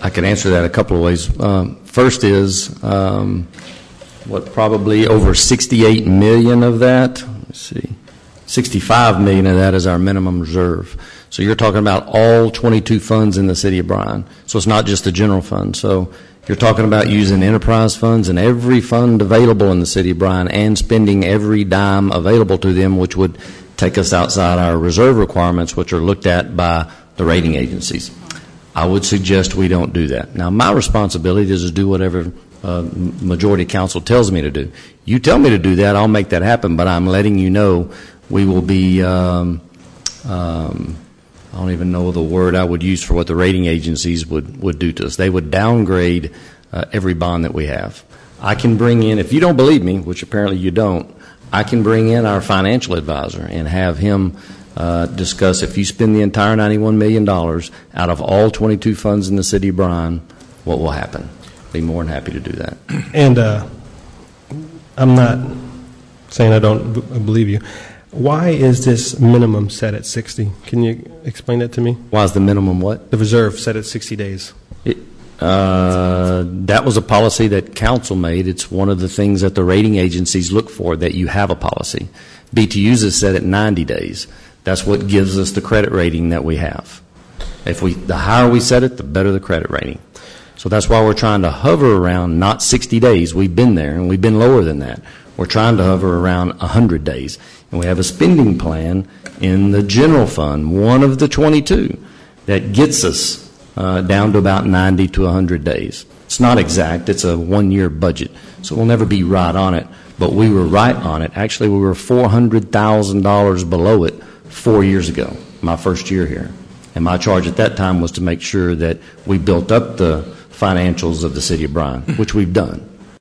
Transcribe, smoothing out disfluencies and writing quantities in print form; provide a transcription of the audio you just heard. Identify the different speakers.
Speaker 1: I can answer that a couple of ways. First is, probably over 68 million of that, let's see, 65 million of that is our minimum reserve. So you're talking about all 22 funds in the city of Bryan. So it's not just the general fund. So you're talking about using enterprise funds and every fund available in the city of Bryan and spending every dime available to them, which would take us outside our reserve requirements, which are looked at by the rating agencies. I would suggest we don't do that. Now, my responsibility is to do whatever majority council tells me to do. You tell me to do that, I'll make that happen, but I'm letting you know we will be, I don't even know the word I would use for what the rating agencies would do to us. They would downgrade every bond that we have. I can bring in, if you don't believe me, which apparently you don't, I can bring in our financial advisor and have him discuss if you spend the entire $91 million out of all 22 funds in the city of Bryan, what will happen. Be more than happy to do that.
Speaker 2: And I'm not saying I don't believe you. Why is this minimum set at 60? Can you explain that to me?
Speaker 1: Why is the minimum what?
Speaker 2: The reserve set at 60 days.
Speaker 1: That was a policy that council made. It's one of the things that the rating agencies look for, that you have a policy. BTUs is set at 90 days. That's what gives us the credit rating that we have. The higher we set it, the better the credit rating. So that's why we're trying to hover around not 60 days. We've been there, and we've been lower than that. We're trying to hover around 100 days. And we have a spending plan in the general fund, one of the 22, that gets us down to about 90 to 100 days. It's not exact. It's a one-year budget, so we'll never be right on it. But we were right on it. Actually, we were $400,000 below it 4 years ago, my first year here. And my charge at that time was to make sure that we built up the financials of the city of Bryan, which we've done.